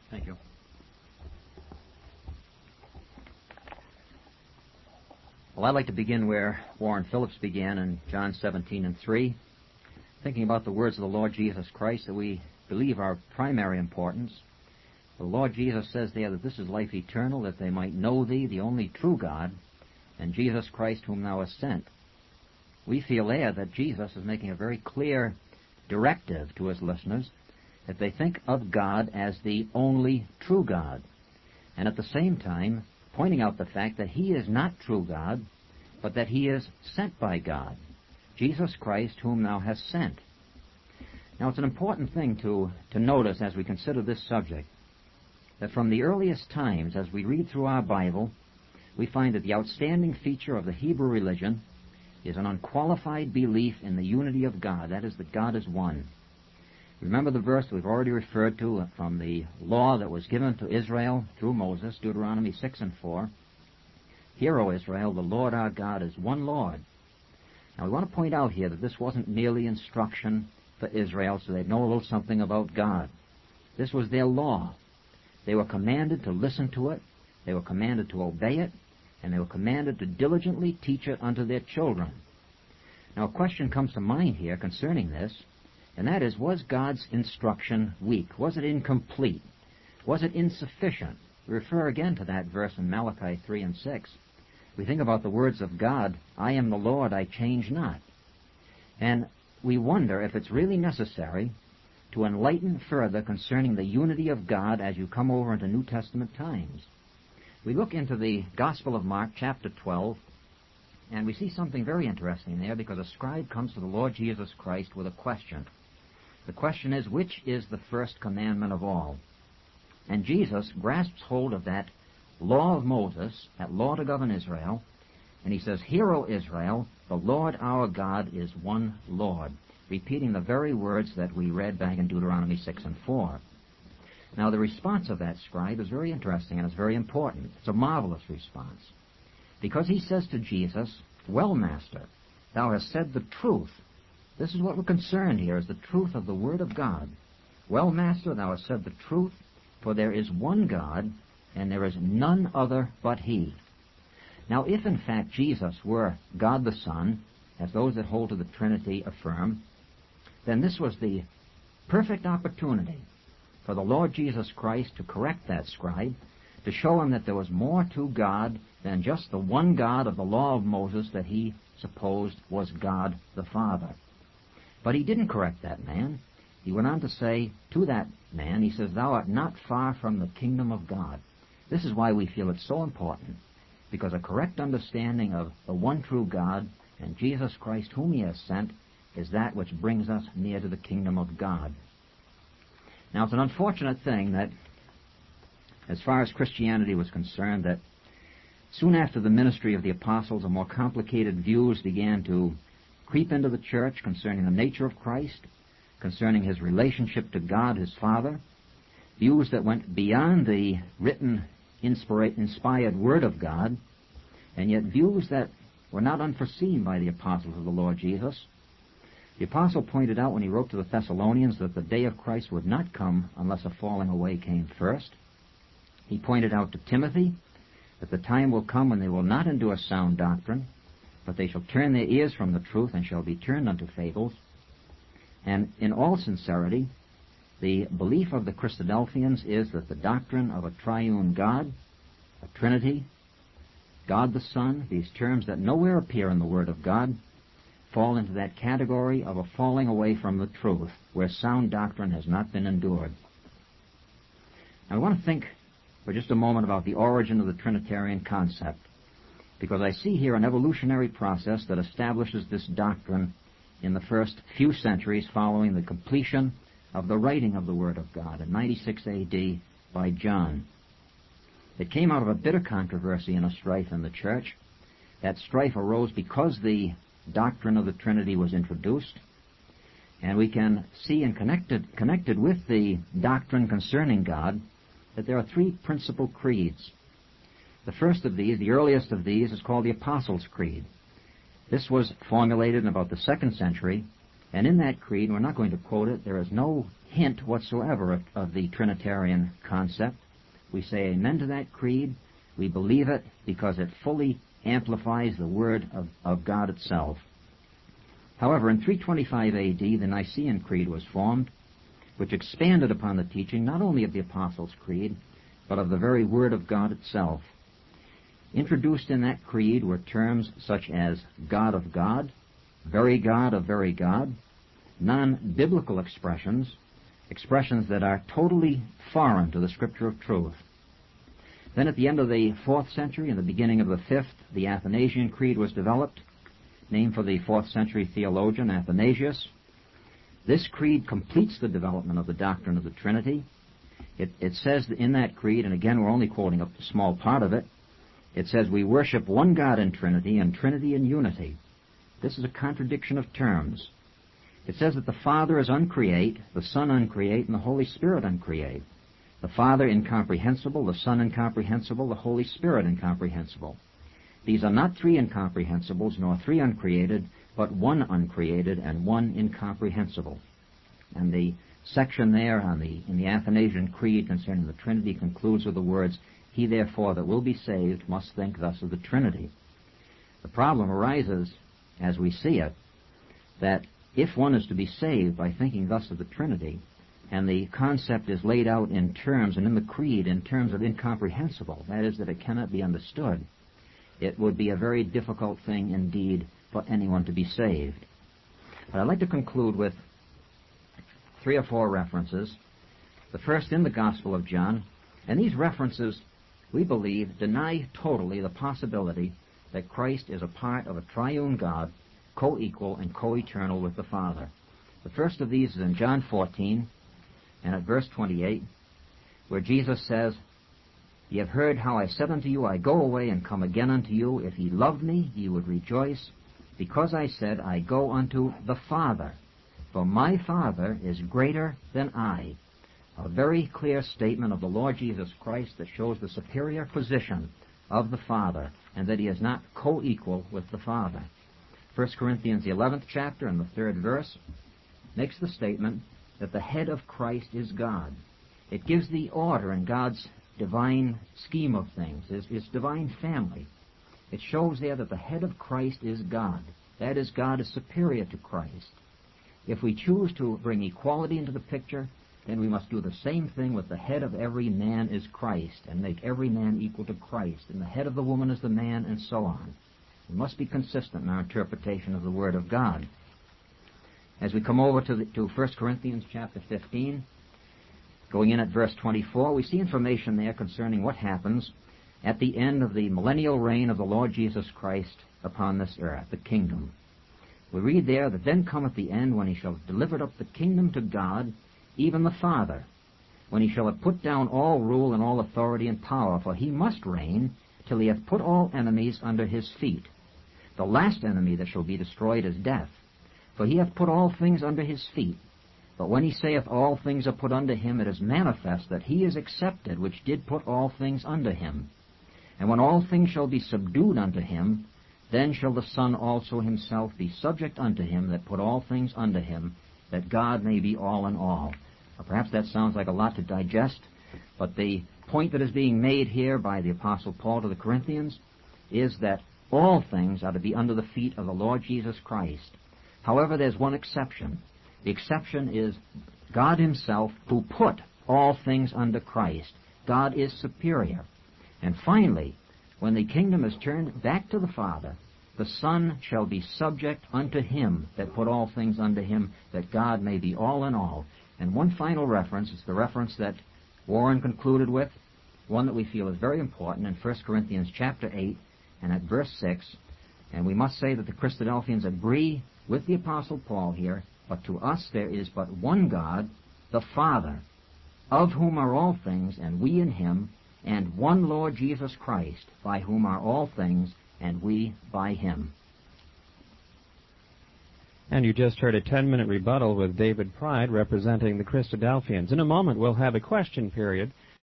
Thank you. Well, I'd like to begin where Warren Phillips began in John 17:3, thinking about the words of the Lord Jesus Christ that we believe are of primary importance. The Lord Jesus says there that this is life eternal, that they might know Thee, the only true God, and Jesus Christ whom Thou hast sent. We feel there that Jesus is making a very clear directive to His listeners that they think of God as the only true God, and at the same time pointing out the fact that He is not true God, but that He is sent by God, Jesus Christ whom Thou hast sent. Now, it's an important thing to notice as we consider this subject, that from the earliest times, as we read through our Bible, we find that the outstanding feature of the Hebrew religion is an unqualified belief in the unity of God, that is, that God is one. Remember the verse we've already referred to from the law that was given to Israel through Moses, Deuteronomy 6:4. Hear, O Israel, the Lord our God is one Lord. Now we want to point out here that this wasn't merely instruction for Israel so they'd know a little something about God. This was their law. They were commanded to listen to it, they were commanded to obey it, and they were commanded to diligently teach it unto their children. Now a question comes to mind here concerning this, and that is, was God's instruction weak? Was it incomplete? Was it insufficient? We refer again to that verse in Malachi 3:6. We think about the words of God, I am the Lord, I change not. And we wonder if it's really necessary to enlighten further concerning the unity of God as you come over into New Testament times. We look into the Gospel of Mark, chapter 12, and we see something very interesting there, because a scribe comes to the Lord Jesus Christ with a question. The question is, which is the first commandment of all? And Jesus grasps hold of that law of Moses, that law to govern Israel, and He says, Hear, O Israel, the Lord our God is one Lord, repeating the very words that we read back in Deuteronomy 6:4. Now, the response of that scribe is very interesting and it's very important. It's a marvelous response, because he says to Jesus, Well, Master, Thou hast said the truth. This is what we're concerned here, is the truth of the Word of God. Well, Master, Thou hast said the truth, for there is one God, and there is none other but He. Now, if in fact Jesus were God the Son, as those that hold to the Trinity affirm, then this was the perfect opportunity for the Lord Jesus Christ to correct that scribe, to show him that there was more to God than just the one God of the law of Moses that he supposed was God the Father. But He didn't correct that man. He went on to say to that man, He says, Thou art not far from the kingdom of God. This is why we feel it's so important, because a correct understanding of the one true God and Jesus Christ whom He has sent is that which brings us near to the kingdom of God. Now, it's an unfortunate thing that, as far as Christianity was concerned, that soon after the ministry of the apostles, a more complicated views began to creep into the church concerning the nature of Christ, concerning His relationship to God, His Father, views that went beyond the written, inspired Word of God, and yet views that were not unforeseen by the apostles of the Lord Jesus. The apostle pointed out when he wrote to the Thessalonians that the day of Christ would not come unless a falling away came first. He pointed out to Timothy that the time will come when they will not endure sound doctrine, but they shall turn their ears from the truth and shall be turned unto fables. And in all sincerity, the belief of the Christadelphians is that the doctrine of a triune God, a Trinity, God the Son, these terms that nowhere appear in the Word of God, fall into that category of a falling away from the truth, where sound doctrine has not been endured. Now, I want to think for just a moment about the origin of the Trinitarian concept, because I see here an evolutionary process that establishes this doctrine in the first few centuries following the completion of the writing of the Word of God in 96 A.D. by John. It came out of a bitter controversy and a strife in the church. That strife arose because the doctrine of the Trinity was introduced, and we can see and connected with the doctrine concerning God that there are three principal creeds. The first of these, the earliest of these, is called the Apostles' Creed. This was formulated in about the 2nd century, and in that creed, we're not going to quote it, there is no hint whatsoever of the Trinitarian concept. We say amen to that creed. We believe it because it fully amplifies the Word of God itself. However, in 325 A.D., the Nicene Creed was formed, which expanded upon the teaching not only of the Apostles' Creed, but of the very Word of God itself. Introduced in that creed were terms such as God of God, very God of very God, non-biblical expressions that are totally foreign to the Scripture of truth. Then at the end of the 4th century and the beginning of the 5th, the Athanasian Creed was developed, named for the 4th century theologian Athanasius. This creed completes the development of the doctrine of the Trinity. It says in that creed, and again we're only quoting a small part of it, it says we worship one God in Trinity and Trinity in unity. This is a contradiction of terms. It says that the Father is uncreate, the Son uncreate, and the Holy Spirit uncreate. The Father incomprehensible, the Son incomprehensible, the Holy Spirit incomprehensible. These are not three incomprehensibles, nor three uncreated, but one uncreated and one incomprehensible. And the section there in the Athanasian Creed concerning the Trinity concludes with the words, "He therefore that will be saved must think thus of the Trinity." The problem arises, as we see it, that if one is to be saved by thinking thus of the Trinity, and the concept is laid out in terms, and in the Creed in terms of incomprehensible, that is, that it cannot be understood, it would be a very difficult thing indeed for anyone to be saved. But I'd like to conclude with 3 or 4 references. The first in the Gospel of John, and these references, we believe, deny totally the possibility that Christ is a part of a triune God, co-equal and co-eternal with the Father. The first of these is in John 14, and at verse 28, where Jesus says, "Ye have heard how I said unto you, I go away and come again unto you. If ye loved me, ye would rejoice, because I said, I go unto the Father. For my Father is greater than I." A very clear statement of the Lord Jesus Christ that shows the superior position of the Father, and that he is not co-equal with the Father. 1 Corinthians, the 11th chapter, and the 3rd verse, makes the statement that the head of Christ is God. It gives the order in God's divine scheme of things, his divine family. It shows there that the head of Christ is God. That is, God is superior to Christ. If we choose to bring equality into the picture, then we must do the same thing with the head of every man is Christ, and make every man equal to Christ, and the head of the woman is the man, and so on. We must be consistent in our interpretation of the Word of God. As we come over to 1 Corinthians chapter 15, going in at verse 24, we see information there concerning what happens at the end of the millennial reign of the Lord Jesus Christ upon this earth, the kingdom. We read there that then cometh the end, when he shall have delivered up the kingdom to God, even the Father, when he shall have put down all rule and all authority and power, for he must reign till he hath put all enemies under his feet. The last enemy that shall be destroyed is death, for he hath put all things under his feet. But when he saith all things are put under him, it is manifest that he is accepted which did put all things under him. And when all things shall be subdued unto him, then shall the Son also himself be subject unto him that put all things under him, that God may be all in all. Now, perhaps that sounds like a lot to digest, but the point that is being made here by the Apostle Paul to the Corinthians is that all things are to be under the feet of the Lord Jesus Christ. However, there's one exception. The exception is God himself, who put all things under Christ. God is superior. And finally, when the kingdom is turned back to the Father, the Son shall be subject unto him that put all things under him, that God may be all in all. And one final reference is the reference that Warren concluded with, one that we feel is very important in 1 Corinthians chapter 8 and at verse 6. And we must say that the Christadelphians agree with the Apostle Paul here, but to us there is but one God, the Father, of whom are all things, and we in him, and one Lord Jesus Christ, by whom are all things, and we by him. And you just heard a 10-minute rebuttal with David Pride representing the Christadelphians. In a moment we'll have a question period.